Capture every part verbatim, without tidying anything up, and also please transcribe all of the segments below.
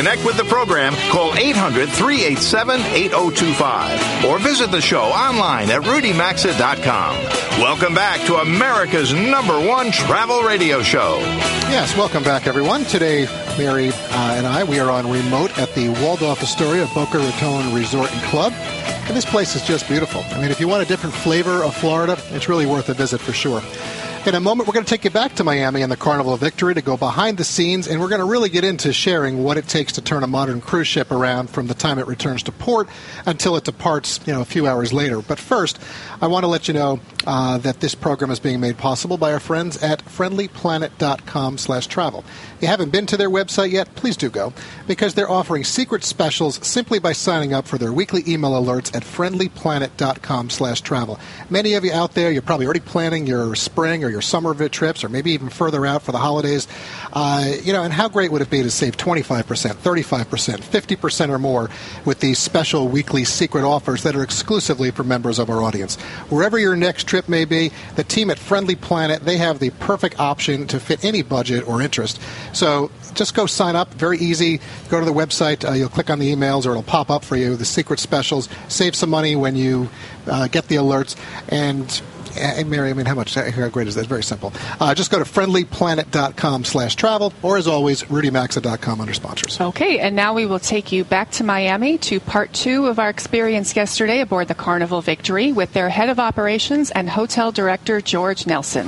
connect with the program, call eight hundred, three eight seven, eight oh two five or visit the show online at rudy maxa dot com. Welcome back to America's number one travel radio show. Yes, welcome back, everyone. Today, Mary uh, and I, we are on remote at the Waldorf Astoria Boca Raton Resort and Club. And this place is just beautiful. I mean, if you want a different flavor of Florida, it's really worth a visit for sure. In a moment, we're going to take you back to Miami and the Carnival of Victory to go behind the scenes, and we're going to really get into sharing what it takes to turn a modern cruise ship around from the time it returns to port until it departs, you know, a few hours later. But first, I want to let you know uh, that this program is being made possible by our friends at friendly planet dot com slash travel. If you haven't been to their website yet, please do go, because they're offering secret specials simply by signing up for their weekly email alerts at friendly planet dot com slash travel. Many of you out there, you're probably already planning your spring or your summer trips, or maybe even further out for the holidays. Uh, you know, and how great would it be to save twenty-five percent, thirty-five percent, fifty percent or more with these special weekly secret offers that are exclusively for members of our audience. Wherever your next trip may be, the team at Friendly Planet, they have the perfect option to fit any budget or interest. So just go sign up. Very easy. Go to the website. Uh, you'll click on the emails, or it'll pop up for you, the secret specials. Save some money when you uh, get the alerts. And Hey, Mary, I mean, how much? How great is that? It's very simple. Uh, just go to friendly planet dot com slash travel, or as always, rudy maxa dot com under sponsors. Okay, and now we will take you back to Miami to part two of our experience yesterday aboard the Carnival Victory with their head of operations and hotel director, George Nelson.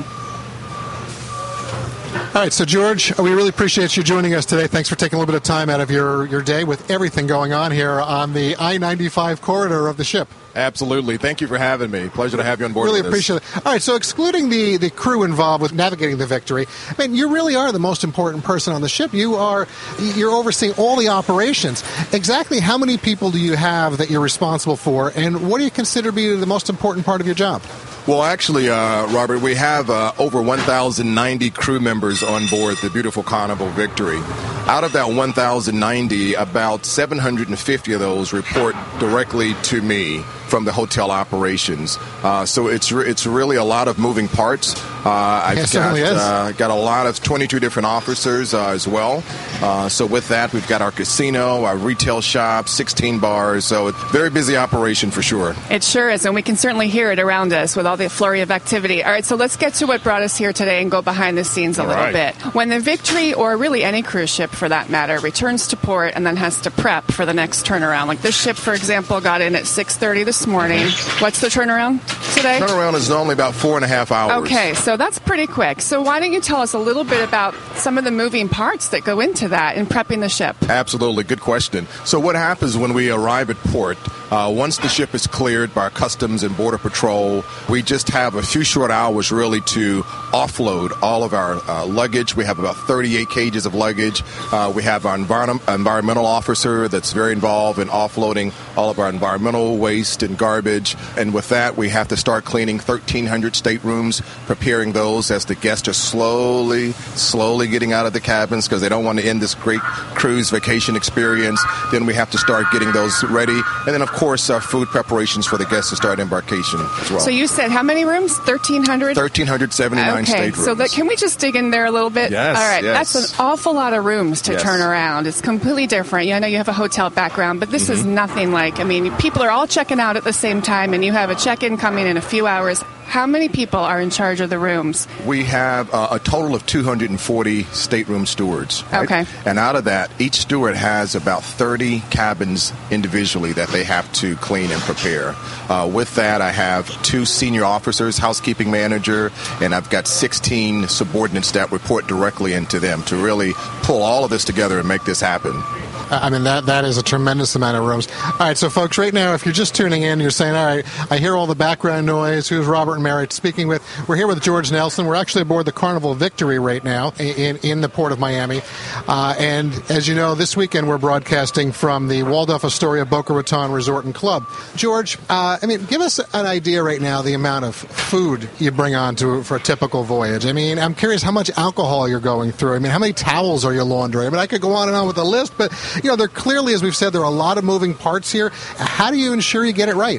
All right, so George, we really appreciate you joining us today. Thanks for taking a little bit of time out of your, your day with everything going on here on the I ninety-five corridor of the ship. Absolutely. Thank you for having me. Pleasure to have you on board. Really with appreciate this. it. All right, so excluding the, the crew involved with navigating the Victory, I mean, you really are the most important person on the ship. You are, you're overseeing all the operations. Exactly how many people do you have that you're responsible for, and what do you consider to be the most important part of your job? Well, actually, uh, Robert, we have uh, over one thousand ninety crew members on board the beautiful Carnival Victory. Out of that one thousand ninety, about seven hundred fifty of those report directly to me from the hotel operations. Uh, so it's re- it's really a lot of moving parts. Uh, I've yes, got, is. uh, got a lot of twenty-two different officers uh, as well. Uh, so with that, we've got our casino, our retail shop, sixteen bars. So it's a very busy operation for sure. It sure is, and we can certainly hear it around us with all the flurry of activity. All right, so let's get to what brought us here today and go behind the scenes a all little right. bit. When the Victory, or really any cruise ship for that matter, returns to port and then has to prep for the next turnaround, like this ship, for example, got in at six thirty this morning. What's the turnaround today? Turnaround is normally about four and a half hours. Okay, so that's pretty quick. So why don't you tell us a little bit about some of the moving parts that go into that in prepping the ship? Absolutely. Good question. So what happens when we arrive at port, uh, once the ship is cleared by Customs and Border Patrol, we just have a few short hours really to offload all of our uh, luggage. We have about thirty-eight cages of luggage. Uh, we have our environ- environmental officer that's very involved in offloading all of our environmental waste and garbage. And with that, we have to start cleaning thirteen hundred staterooms, preparing those as the guests are slowly, slowly getting out of the cabins because they don't want to end this great cruise vacation experience. Then we have to start getting those ready. And then, of course, our food preparations for the guests to start embarkation as well. So you said how many rooms? thirteen hundred? one thousand three hundred seventy-nine okay, staterooms. so that, can we just dig in there a little bit? Yes, All right, yes. that's an awful lot of rooms to Yes. turn around. It's completely different. Yeah, I know you have a hotel background, but this Mm-hmm. is nothing like, I mean, people are all checking out at the same time, and you have a check-in coming in a few hours. How many people are in charge of the rooms? We have uh, a total of two hundred forty stateroom stewards. Right? Okay. And out of that, each steward has about thirty cabins individually that they have to clean and prepare. Uh, with that, I have two senior officers, housekeeping manager, and I've got sixteen subordinates that report directly into them to really pull all of this together and make this happen. I mean, that that is a tremendous amount of rooms. All right, so folks, right now, if you're just tuning in, you're saying, all right, I hear all the background noise. Who's Robert and Mary speaking with? We're here with George Nelson. We're actually aboard the Carnival Victory right now in, in the port of Miami. Uh, and as you know, this weekend we're broadcasting from the Waldorf Astoria Boca Raton Resort and Club. George, uh, I mean, give us an idea right now the amount of food you bring on to for a typical voyage. I mean, I'm curious how much alcohol you're going through. I mean, how many towels are you laundering? I mean, I could go on and on with the list, but you know, there clearly, as we've said, there are a lot of moving parts here. How do you ensure you get it right?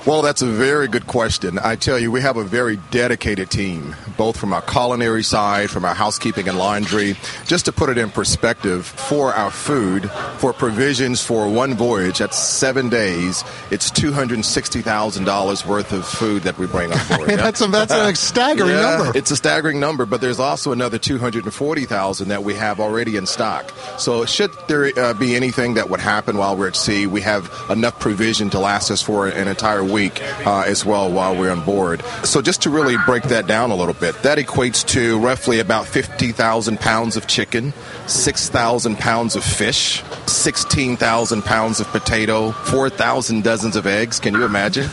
Well, that's a very good question. I tell you, we have a very dedicated team, both from our culinary side, from our housekeeping and laundry. Just to put it in perspective, for our food, for provisions for one voyage, that's seven days, it's two hundred sixty thousand dollars worth of food that we bring on board. I mean, that's a, that's a staggering yeah, number. It's a staggering number, but there's also another two hundred forty thousand dollars that we have already in stock. So should there uh, be anything that would happen while we're at sea, we have enough provision to last us for an entire week uh, as well while we're on board. So just to really break that down a little bit, that equates to roughly about fifty thousand pounds of chicken, six thousand pounds of fish, sixteen thousand pounds of potato, four thousand dozens of eggs. Can you imagine?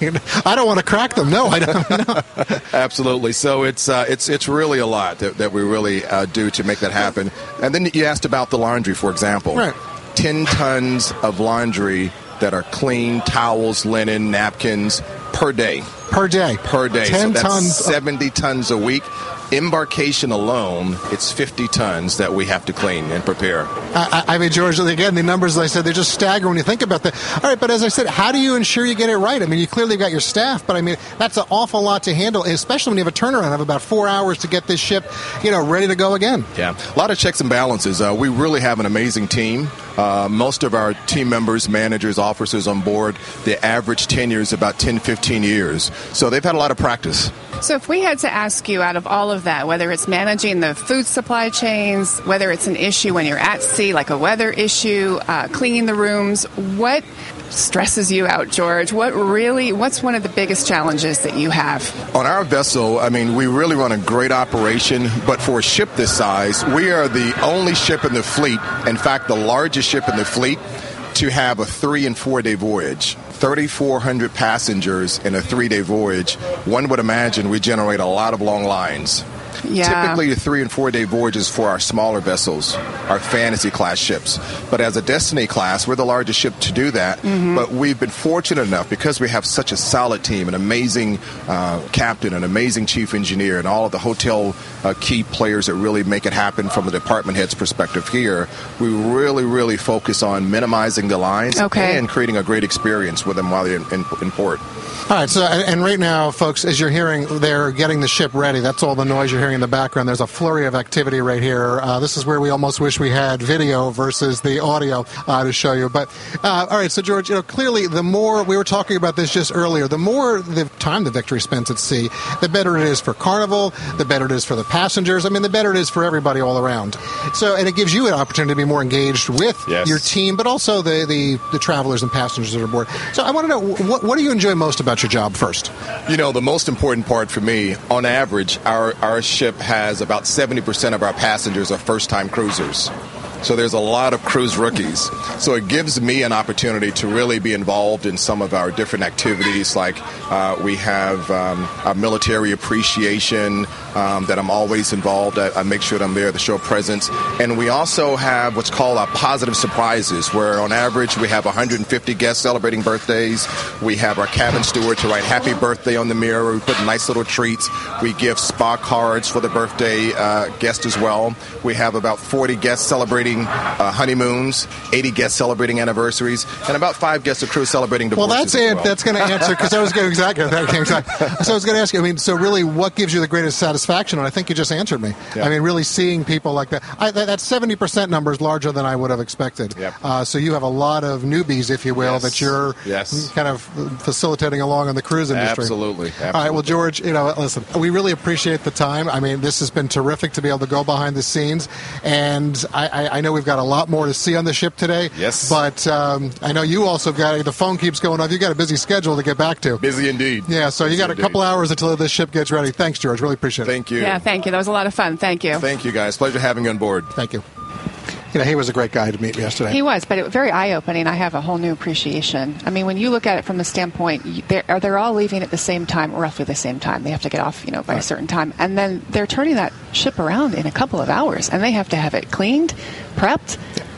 I don't want to crack them. No, I don't. No. Absolutely. So it's uh, it's it's really a lot that, that we really uh, do to make that happen. And then you asked about the laundry, for example. Right. ten tons of laundry that are clean, towels, linen, napkins, per day. Per day. Per day. ten so that's tons. seventy tons a week. Embarkation alone, it's fifty tons that we have to clean and prepare. I, I mean, George, again, the numbers, as I said, they're just staggering when you think about that. All right, but as I said, how do you ensure you get it right? I mean, you clearly got your staff, but I mean, that's an awful lot to handle, especially when you have a turnaround of about four hours to get this ship, you know, ready to go again. Yeah, a lot of checks and balances. Uh, we really have an amazing team. Uh, most of our team members, managers, officers on board, the average tenure is about ten, fifteen years. So they've had a lot of practice. So if we had to ask you, out of all of that, whether it's managing the food supply chains, whether it's an issue when you're at sea, like a weather issue, uh, cleaning the rooms, what stresses you out, George? What really, what's one of the biggest challenges that you have? On our vessel, I mean, we really run a great operation, but for a ship this size, we are the only ship in the fleet, in fact, the largest ship in the fleet, to have a three and four day voyage. thirty-four hundred passengers in a three-day voyage. One would imagine we generate a lot of long lines. Yeah. Typically, a three- and four-day voyages for our smaller vessels, our fantasy-class ships. But as a Destiny class, we're the largest ship to do that. Mm-hmm. But we've been fortunate enough, because we have such a solid team, an amazing uh, captain, an amazing chief engineer, and all of the hotel uh, key players that really make it happen from the department head's perspective here, we really, really focus on minimizing the lines okay. and creating a great experience with them while they're in, in, in port. All right, so and right now, folks, as you're hearing, they're getting the ship ready. That's all the noise you're hearing in the background. There's a flurry of activity right here. Uh, this is where we almost wish we had video versus the audio uh, to show you. But uh, all right, so George, you know, clearly, the more we were talking about this just earlier, the more the time the Victory spends at sea, the better it is for Carnival, the better it is for the passengers. I mean, the better it is for everybody all around. So, and it gives you an opportunity to be more engaged with yes. your team, but also the, the the travelers and passengers that are aboard. So, I want to know, what what do you enjoy most about your job first? You know, the most important part for me, on average, our, our ship has about seventy percent of our passengers are first-time cruisers. So there's a lot of cruise rookies. So it gives me an opportunity to really be involved in some of our different activities, like uh, we have um, our military appreciation um, that I'm always involved. I, I make sure that I'm there to show presence. And we also have what's called our positive surprises, where on average we have one hundred fifty guests celebrating birthdays. We have our cabin steward to write happy birthday on the mirror. We put nice little treats. We give spa cards for the birthday uh, guest as well. We have about forty guests celebrating Uh, honeymoons, eighty guests celebrating anniversaries, and about five guests of crew celebrating divorces. Well, that's it. Well. That's going to answer, because I was going exactly that. Exactly. So I was going to ask you. I mean, so really, what gives you the greatest satisfaction? And I think you just answered me. Yeah. I mean, really seeing people like that. I, that seventy percent number is larger than I would have expected. Yep. Uh, so you have a lot of newbies, if you will, yes. that you're yes. kind of facilitating along in the cruise industry. Absolutely. Absolutely. All right. Well, George, you know, listen, we really appreciate the time. I mean, this has been terrific to be able to go behind the scenes, and I, I, I know we've got a lot more to see on the ship today. Yes. But um, I know you also got, the phone keeps going off. You got a busy schedule to get back to. Busy indeed. Yeah, so busy you got a indeed. couple hours until this ship gets ready. Thanks, George. Really appreciate it. Thank you. Yeah, thank you. That was a lot of fun. Thank you. Thank you, guys. Pleasure having you on board. Thank you. You know, he was a great guy to meet yesterday. He was, but it was very eye-opening. I have a whole new appreciation. I mean, when you look at it from the standpoint, they're, they're all leaving at the same time, roughly the same time. They have to get off, you know, by right. a certain time. And then they're turning that ship around in a couple of hours, and they have to have it cleaned, prepped.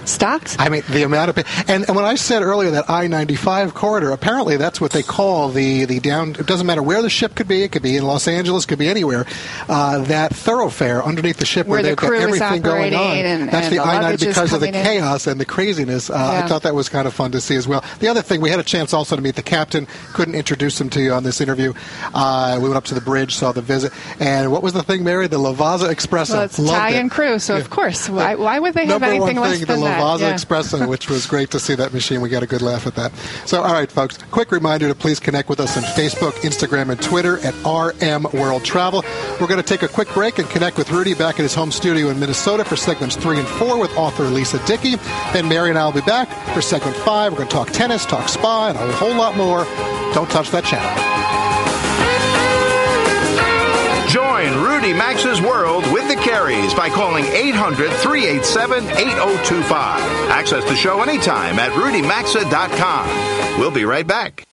Stocked? I mean, the amount of and, and when I said earlier that I ninety-five corridor, apparently that's what they call the the down. It doesn't matter where the ship could be. It could be in Los Angeles. Could be anywhere. Uh, that thoroughfare underneath the ship where, where they've the crew got everything is going on. And, that's and the, the I ninety because of the in. chaos and the craziness. Uh, yeah. I thought that was kind of fun to see as well. The other thing, we had a chance also to meet the captain. Couldn't introduce him to you on this interview. Uh, we went up to the bridge, saw the visit, and what was the thing, Mary? The Lavazza Espresso. Well, it's Loved Italian it. crew, so yeah. of course, why, why would they have Number anything one less thing, than the that? Lavazza Yeah. Espresso, which was great to see that machine. We got a good laugh at that. So, all right, folks, quick reminder to please connect with us on Facebook, Instagram, and Twitter at R M World Travel. We're going to take a quick break and connect with Rudy back at his home studio in Minnesota for segments three and four with author Lisa Dickey. Then Mary and I will be back for segment five. We're going to talk tennis, talk spa, and a whole lot more. Don't touch that channel. Join Rudy Maxa's World with the Careys by calling eight hundred, three eight seven, eight oh two five. Access the show anytime at rudy maxa dot com. We'll be right back.